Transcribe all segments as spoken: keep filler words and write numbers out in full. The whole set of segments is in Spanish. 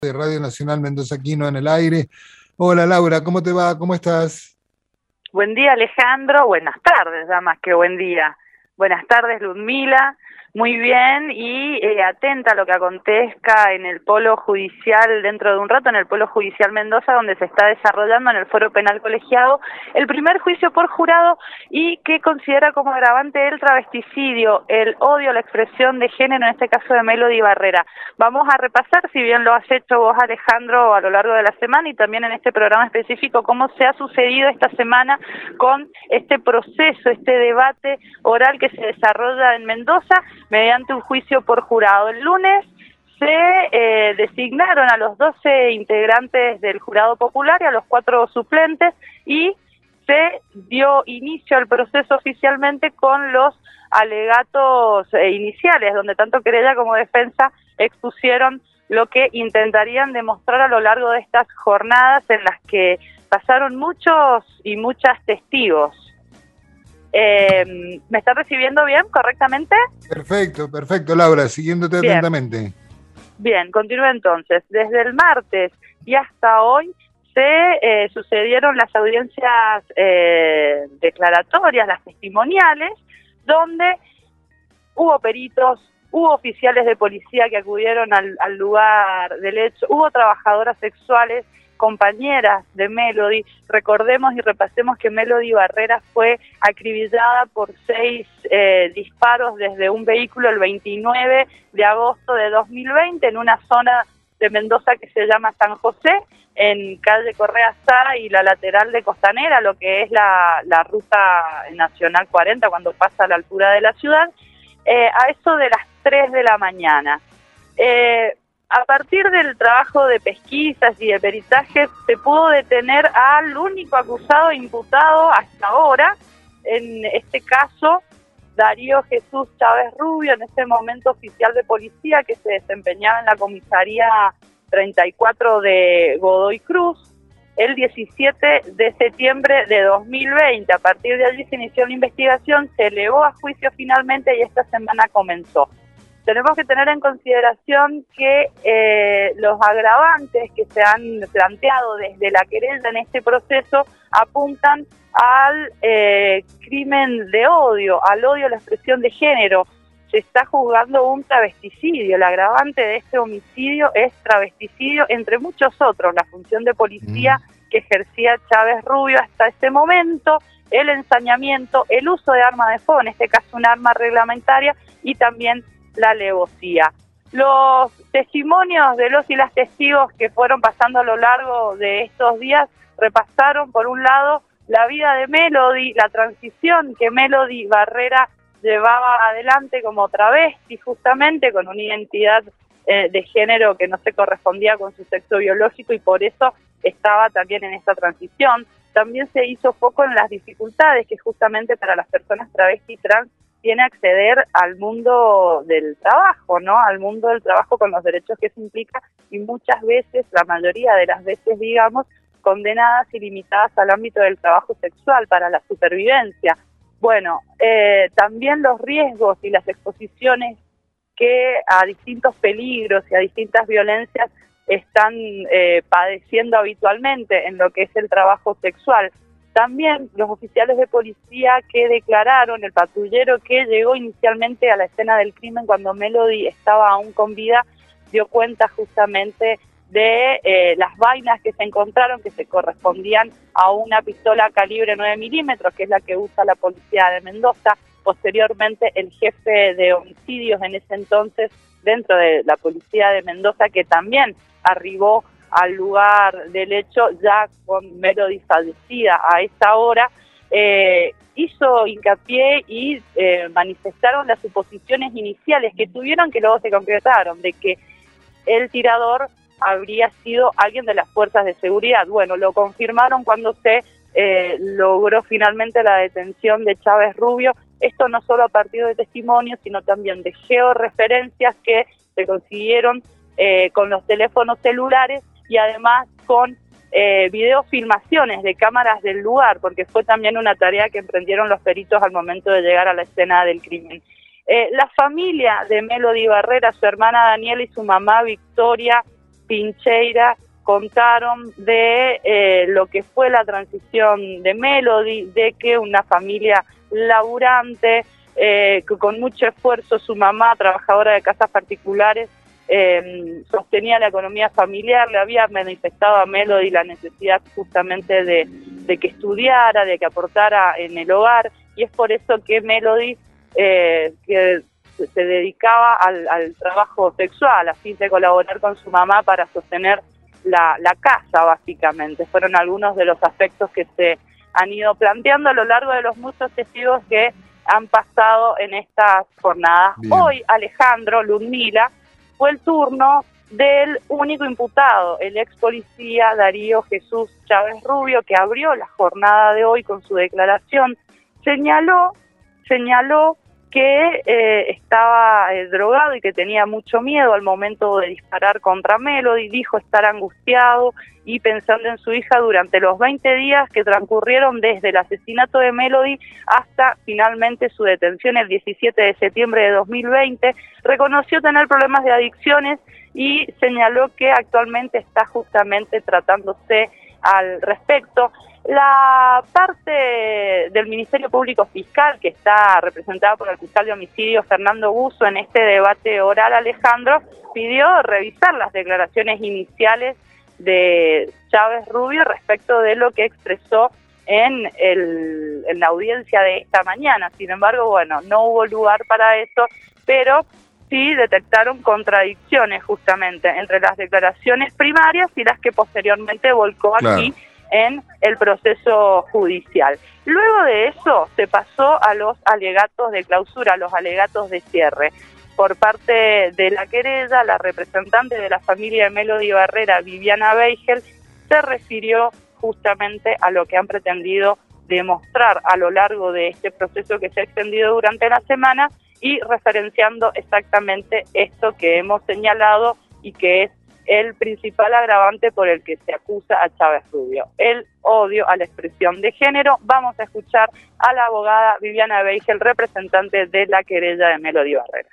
De Radio Nacional Mendoza Aquino en el aire. Hola Laura, ¿cómo te va? ¿Cómo estás? Buen día Alejandro, buenas tardes, ya más que buen día. Buenas tardes Ludmila, muy bien y eh, atenta a lo que acontezca en el Polo Judicial dentro de un rato, en el Polo Judicial Mendoza, donde se está desarrollando en el Foro Penal Colegiado el primer juicio por jurado y que considera como agravante el travesticidio, el odio, la expresión de género, en este caso de Melody Barrera. Vamos a repasar, si bien lo has hecho vos Alejandro a lo largo de la semana y también en este programa específico, cómo se ha sucedido esta semana con este proceso, este debate oral que se desarrolla en Mendoza mediante un juicio por jurado. El lunes se eh, designaron a los doce integrantes del jurado popular y a los cuatro suplentes y se dio inicio al proceso oficialmente con los alegatos eh, iniciales, donde tanto querella como defensa expusieron lo que intentarían demostrar a lo largo de estas jornadas en las que pasaron muchos y muchas testigos. Eh, ¿Me está recibiendo bien, correctamente? Perfecto, perfecto, Laura, siguiéndote Bien. atentamente. Bien, continúo entonces. Desde el martes y hasta hoy se eh, sucedieron las audiencias eh, declaratorias, las testimoniales, donde hubo peritos, hubo oficiales de policía que acudieron al, al lugar del hecho, hubo trabajadoras sexuales, compañeras de Melody. Recordemos y repasemos que Melody Barrera fue acribillada por seis eh, disparos desde un vehículo el veintinueve de agosto de dos mil veinte en una zona de Mendoza que se llama San José, en calle Correa Sá y la lateral de Costanera, lo que es la, la ruta nacional cuarenta cuando pasa a la altura de la ciudad, eh, a eso de las tres de la mañana. Eh, A partir del trabajo de pesquisas y de peritaje, se pudo detener al único acusado e imputado hasta ahora, en este caso, Darío Jesús Chávez Rubio, en ese momento oficial de policía que se desempeñaba en la comisaría treinta y cuatro de Godoy Cruz, el diecisiete de septiembre de dos mil veinte. A partir de allí se inició la investigación, se elevó a juicio finalmente y esta semana comenzó. Tenemos que tener en consideración que eh, los agravantes que se han planteado desde la querella en este proceso apuntan al eh, crimen de odio, al odio a la expresión de género. Se está juzgando un travesticidio. El agravante de este homicidio es travesticidio, entre muchos otros, la función de policía que ejercía Chávez Rubio hasta ese momento, el ensañamiento, el uso de arma de fuego, en este caso un arma reglamentaria, y también la alevosía. Los testimonios de los y las testigos que fueron pasando a lo largo de estos días repasaron, por un lado, la vida de Melody, la transición que Melody Barrera llevaba adelante como travesti, justamente con una identidad eh, de género que no se correspondía con su sexo biológico y por eso estaba también en esta transición. También se hizo foco en las dificultades que justamente para las personas travesti y trans tiene acceder al mundo del trabajo, ¿no? Al mundo del trabajo con los derechos que eso implica y muchas veces, la mayoría de las veces, digamos, condenadas y limitadas al ámbito del trabajo sexual para la supervivencia. Bueno, eh, también los riesgos y las exposiciones que a distintos peligros y a distintas violencias están eh, padeciendo habitualmente en lo que es el trabajo sexual. También los oficiales de policía que declararon, el patrullero que llegó inicialmente a la escena del crimen cuando Melody estaba aún con vida, dio cuenta justamente de eh, las vainas que se encontraron, que se correspondían a una pistola calibre nueve milímetros, que es la que usa la policía de Mendoza. Posteriormente, el jefe de homicidios en ese entonces, dentro de la policía de Mendoza, que también arribó al lugar del hecho ya con Melody fallecida a esa hora, eh, hizo hincapié y eh, manifestaron las suposiciones iniciales que tuvieron, que luego se concretaron, de que el tirador habría sido alguien de las fuerzas de seguridad. Bueno, lo confirmaron cuando se eh, logró finalmente la detención de Chávez Rubio. Esto no solo a partir de testimonios, sino también de georreferencias que se consiguieron eh, con los teléfonos celulares y además con eh, videofilmaciones de cámaras del lugar, porque fue también una tarea que emprendieron los peritos al momento de llegar a la escena del crimen. Eh, la familia de Melody Barrera, su hermana Daniela y su mamá Victoria Pincheira contaron de eh, lo que fue la transición de Melody, de que una familia laburante, eh, que con mucho esfuerzo su mamá, trabajadora de casas particulares, eh, sostenía la economía familiar, le había manifestado a Melody la necesidad justamente de, de que estudiara, de que aportara en el hogar, y es por eso que Melody eh, que se dedicaba al, al trabajo sexual, a fin de colaborar con su mamá para sostener la, la casa, básicamente. Fueron algunos de los aspectos que se han ido planteando a lo largo de los muchos testigos que han pasado en estas jornadas. Bien. Hoy, Alejandro, Ludmila, fue el turno del único imputado, el ex policía Darío Jesús Chávez Rubio, que abrió la jornada de hoy con su declaración. Señaló, señaló que eh, estaba eh, drogado y que tenía mucho miedo al momento de disparar contra Melody. Dijo estar angustiado y pensando en su hija durante los veinte días que transcurrieron desde el asesinato de Melody hasta finalmente su detención el diecisiete de septiembre de dos mil veinte. Reconoció tener problemas de adicciones y señaló que actualmente está justamente tratándose al respecto. La parte del Ministerio Público Fiscal, que está representada por el fiscal de homicidios Fernando Buzo en este debate oral, Alejandro, pidió revisar las declaraciones iniciales de Chávez Rubio respecto de lo que expresó en, el, en la audiencia de esta mañana. Sin embargo, bueno, no hubo lugar para eso, pero sí detectaron contradicciones justamente entre las declaraciones primarias y las que posteriormente volcó aquí. Claro. En el proceso judicial. Luego de eso se pasó a los alegatos de clausura, a los alegatos de cierre. Por parte de la querella, la representante de la familia de Melody Barrera, Viviana Beigel, se refirió justamente a lo que han pretendido demostrar a lo largo de este proceso que se ha extendido durante la semana y referenciando exactamente esto que hemos señalado y que es el principal agravante por el que se acusa a Chávez Rubio, el odio a la expresión de género. Vamos a escuchar a la abogada Viviana Beigel, representante de la querella de Melody Barrera.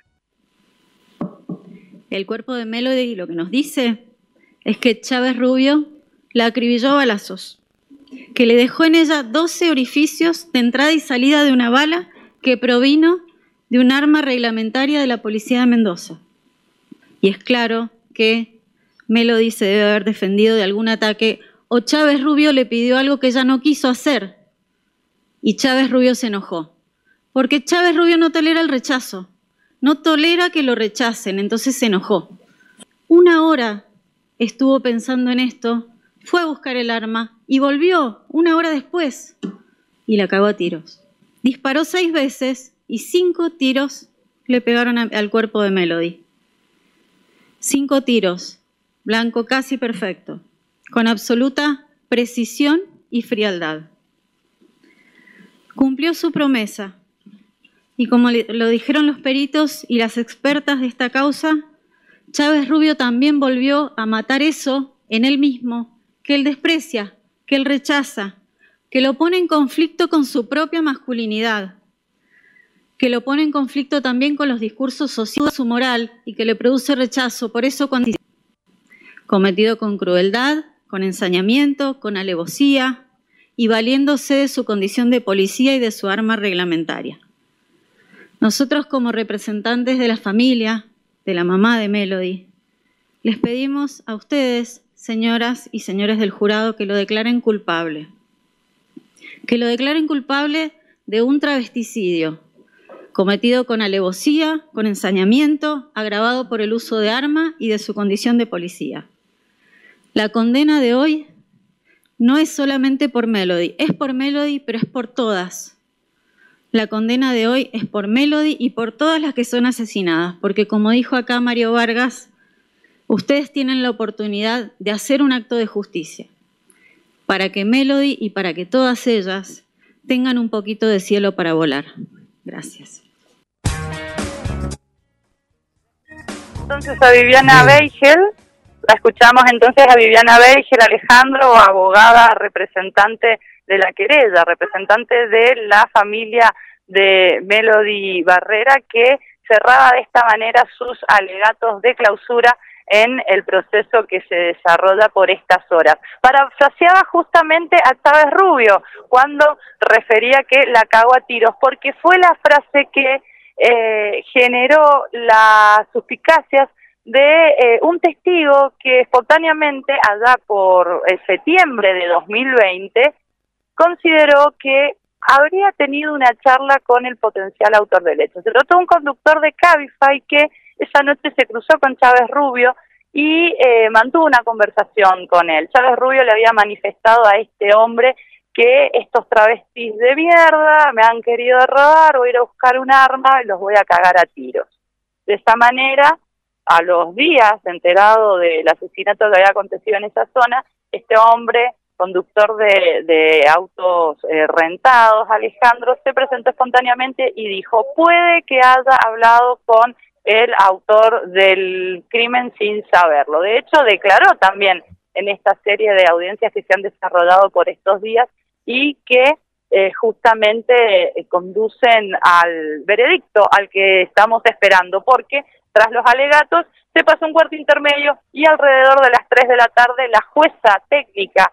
El cuerpo de Melody lo que nos dice es que Chávez Rubio la acribilló a balazos, que le dejó en ella doce orificios de entrada y salida de una bala que provino de un arma reglamentaria de la policía de Mendoza. Y es claro que Melody se debe haber defendido de algún ataque o Chávez Rubio le pidió algo que ella no quiso hacer y Chávez Rubio se enojó. Porque Chávez Rubio no tolera el rechazo, no tolera que lo rechacen, entonces se enojó. Una hora estuvo pensando en esto, fue a buscar el arma y volvió una hora después y la cagó a tiros. Disparó seis veces y cinco tiros le pegaron a, al cuerpo de Melody. Cinco tiros. Blanco casi perfecto, con absoluta precisión y frialdad. Cumplió su promesa y como lo dijeron los peritos y las expertas de esta causa, Chávez Rubio también volvió a matar eso en él mismo, que él desprecia, que él rechaza, que lo pone en conflicto con su propia masculinidad, que lo pone en conflicto también con los discursos sociales, su moral y que le produce rechazo. Por eso cuando cometido con crueldad, con ensañamiento, con alevosía y valiéndose de su condición de policía y de su arma reglamentaria. Nosotros como representantes de la familia, de la mamá de Melody, les pedimos a ustedes, señoras y señores del jurado, que lo declaren culpable. Que lo declaren culpable de un travesticidio cometido con alevosía, con ensañamiento, agravado por el uso de arma y de su condición de policía. La condena de hoy no es solamente por Melody, es por Melody, pero es por todas. La condena de hoy es por Melody y por todas las que son asesinadas, porque como dijo acá Mario Vargas, ustedes tienen la oportunidad de hacer un acto de justicia para que Melody y para que todas ellas tengan un poquito de cielo para volar. Gracias. Entonces a Viviana Beigel. La escuchamos entonces a Viviana Beigel, Alejandro, abogada, representante de la querella, representante de la familia de Melody Barrera, que cerraba de esta manera sus alegatos de clausura en el proceso que se desarrolla por estas horas. Parafraseaba justamente a Chávez Rubio cuando refería que la cagó a tiros, porque fue la frase que eh, generó las suspicacias de eh, un testigo que espontáneamente, allá por eh, septiembre de dos mil veinte, consideró que habría tenido una charla con el potencial autor del hecho. Se trató de un conductor de Cabify que esa noche se cruzó con Chávez Rubio y eh, mantuvo una conversación con él. Chávez Rubio le había manifestado a este hombre que estos travestis de mierda me han querido robar, voy a ir a buscar un arma y los voy a cagar a tiros. De esa manera, a los días, enterado del asesinato que había acontecido en esa zona, este hombre, conductor de, de autos eh, rentados, Alejandro, se presentó espontáneamente y dijo, puede que haya hablado con el autor del crimen sin saberlo. De hecho, declaró también en esta serie de audiencias que se han desarrollado por estos días y que eh, justamente eh, conducen al veredicto al que estamos esperando, porque tras los alegatos se pasó un cuarto intermedio y alrededor de las tres de la tarde la jueza técnica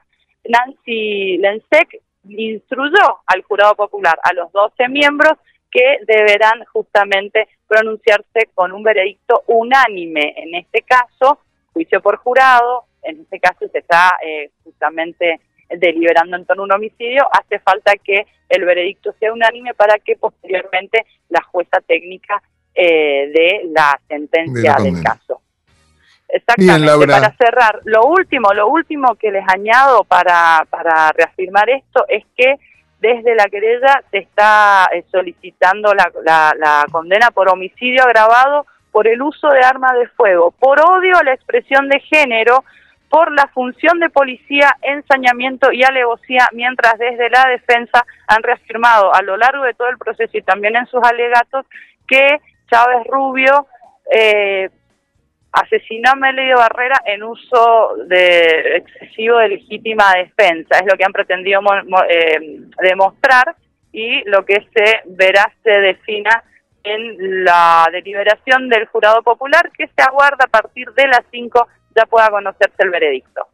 Nancy Lensek instruyó al jurado popular, a los doce miembros, que deberán justamente pronunciarse con un veredicto unánime. En este caso, juicio por jurado, en este caso se está eh, justamente deliberando en torno a un homicidio, hace falta que el veredicto sea unánime para que posteriormente la jueza técnica eh, dé la sentencia de del caso. Exactamente. Bien, Laura. Para cerrar, lo último, lo último que les añado para, para reafirmar esto es que desde la querella se está eh, solicitando la, la, la condena por homicidio agravado por el uso de arma de fuego, por odio a la expresión de género, por la función de policía, ensañamiento y alevosía, mientras desde la defensa han reafirmado a lo largo de todo el proceso y también en sus alegatos que Chávez Rubio eh, asesinó a Melody Barrera en uso de excesivo de legítima defensa. Es lo que han pretendido mo, mo, eh, demostrar y lo que se verá se defina en la deliberación del jurado popular, que se aguarda a partir de las cinco ya pueda conocerse el veredicto.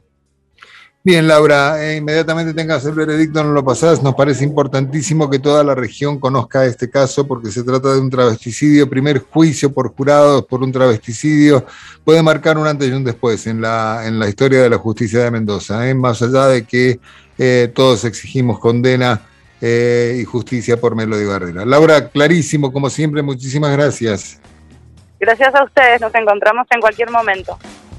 Bien, Laura, eh, inmediatamente tengas el veredicto, no lo pasás. Nos parece importantísimo que toda la región conozca este caso porque se trata de un travesticidio, primer juicio por jurados por un travesticidio, puede marcar un antes y un después en la, en la historia de la justicia de Mendoza, ¿eh? Más allá de que eh, todos exigimos condena eh, y justicia por Melody Barrera. Laura, clarísimo, como siempre, muchísimas gracias. Gracias a ustedes, nos encontramos en cualquier momento.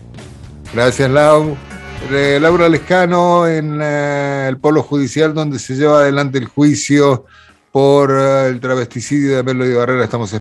Gracias, Lau. Eh, Laura Lescano en eh, el Polo Judicial donde se lleva adelante el juicio por eh, el travesticidio de Melody Barrera. Estamos